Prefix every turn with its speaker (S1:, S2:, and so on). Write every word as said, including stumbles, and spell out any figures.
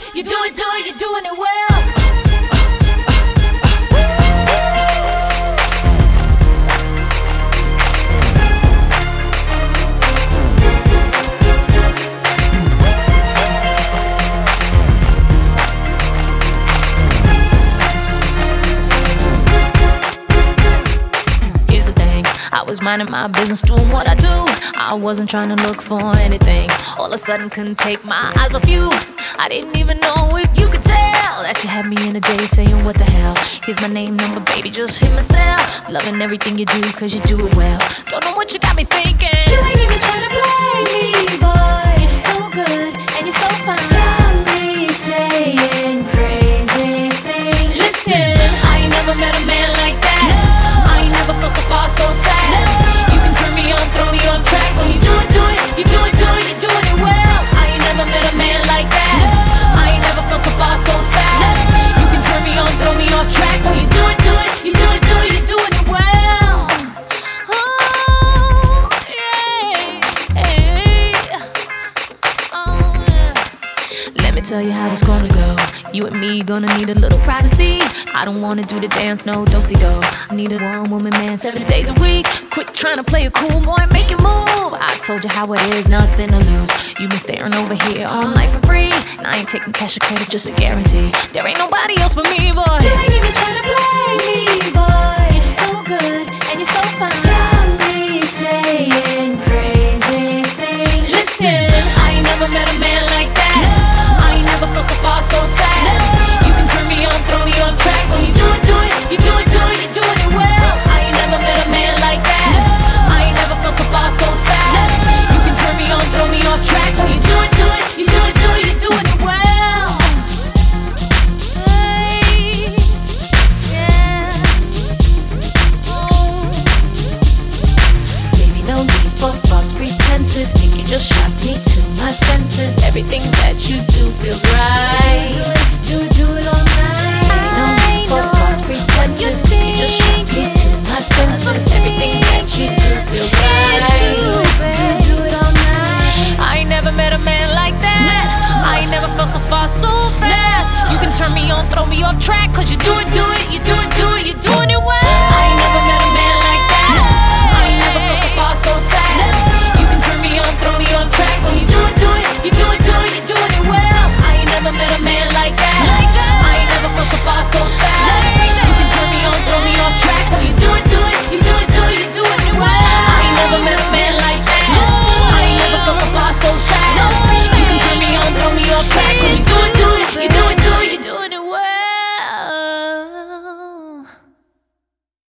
S1: you do it, do it, you're doing it well.
S2: I was minding my business, doing what I do. I wasn't trying to look for anything. All of a sudden, couldn't take my eyes off you. I didn't even know if you could tell that you had me in a day saying, what the hell? Here's my name, number, baby, just hit my cell. Loving everything you do, cause you do it well. Don't know what you got me thinking.
S1: You ain't even trying to play me, boy. You're so good, and you're so fine. Got me saying crazy things.
S2: Listen, I ain't never met a man like that.
S1: No.
S2: I ain't never felt so far, so fast.
S1: No.
S2: You can turn me on, throw me off track. When you do it, do it, you do it, do it, you're doing it well. I ain't never met a man like that.
S1: No.
S2: I ain't never felt so far, so fast.
S1: No.
S2: You can turn me on, throw me off track. When you do it, do it, you do it, do it, you're doing it well. Oh, yeah, yeah. Oh, yeah. Let me tell you how it's gonna go. You and me gonna need a little privacy. I don't wanna do the dance, no do-si-do. I need a one-woman man seven days a week. Quit trying to play a cool boy, make it move. I told you how it is, nothing to lose. You been staring over here all night for free, and I ain't taking cash or credit, just a guarantee. There ain't nobody else but me, boy.
S1: You ain't even trying to play me, boy. You're so good, and you're so fine. Got me saying crazy things.
S2: Listen, I ain't never met a man like that.
S1: No.
S2: I ain't never felt so far, so fast.
S1: No.
S2: You can turn me on, throw me off track. When you do it, do it, you do it, do it, you're doing it well. I ain't never met a man like that.
S1: No.
S2: I ain't never felt so far, so fast.
S1: No.
S2: You can turn me on, throw me off track. When you do it, do it, you do it, do it, you're doing it well. Hey, yeah. Oh.
S1: Baby, no need for false pretenses. Think you just shocked me to my senses. Everything that you do feels right. Do it, do it, do it all night. Baby, no need for false pretenses. Think you just shocked me to my senses. Everything that you do feels right. Do it, do it all night.
S2: I ain't never met a man like that.
S1: No.
S2: I ain't never felt so far, so fast.
S1: No.
S2: You can turn me on, throw me off track. Cause you do it, do it, you do it, do it, you're doing it well.